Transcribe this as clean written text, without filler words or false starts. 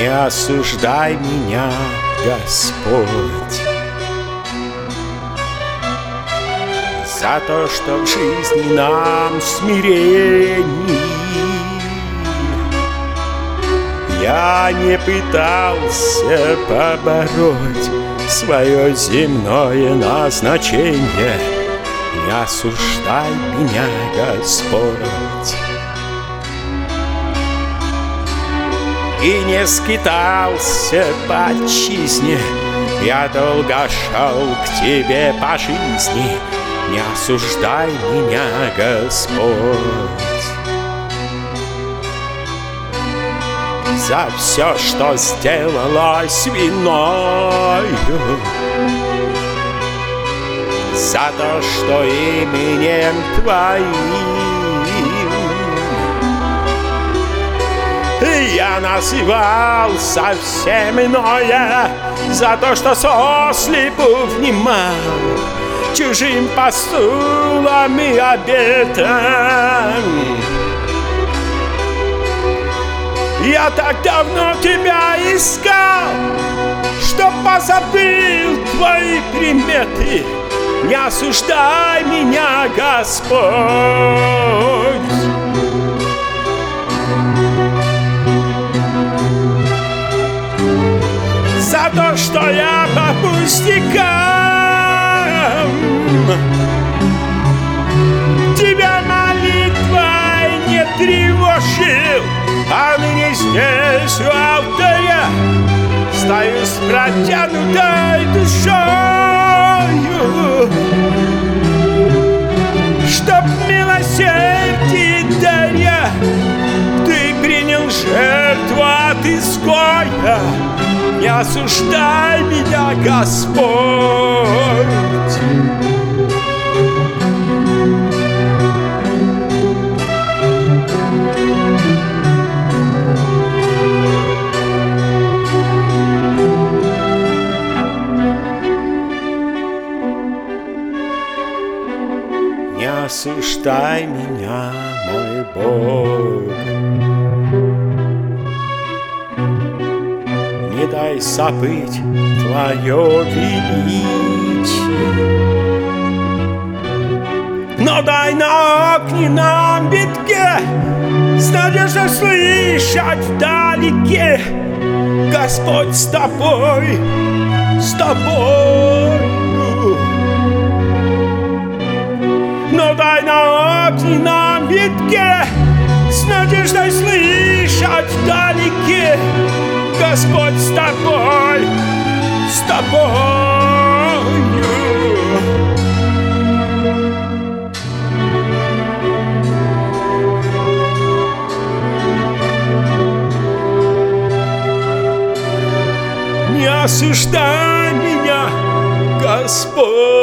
Не осуждай меня, Господь, за то, что в жизни нам смирений я не пытался побороть свое земное назначение. Не осуждай меня, Господь, и не скитался по отчизне. Я долго шел к Тебе по жизни. Не осуждай меня, Господь, за все, что сделалось виною, за то, что именем Твоим я называл совсем иное, за то, что сослепу внимал чужим посулам и обетам. Я так давно Тебя искал, что позабыл Твои приметы. Не осуждай меня, Господь, за то, что я по пустякам Тебя молитвой не тревожил, а ныне здесь у алтаря стою с протянутой душою, чтоб милосердие даря Ты принял жертву от изгоя. Не осуждай меня, Господь, не осуждай меня, мой Бог, не дай забыть Твое величие, но дай на огненном битке с надеждой слышать вдалеке: Господь с тобой, с тобой. Но дай на огненном битке с надеждой слышать вдалеке: Господь с тобой, с тобою. Не осуждай меня, Господь,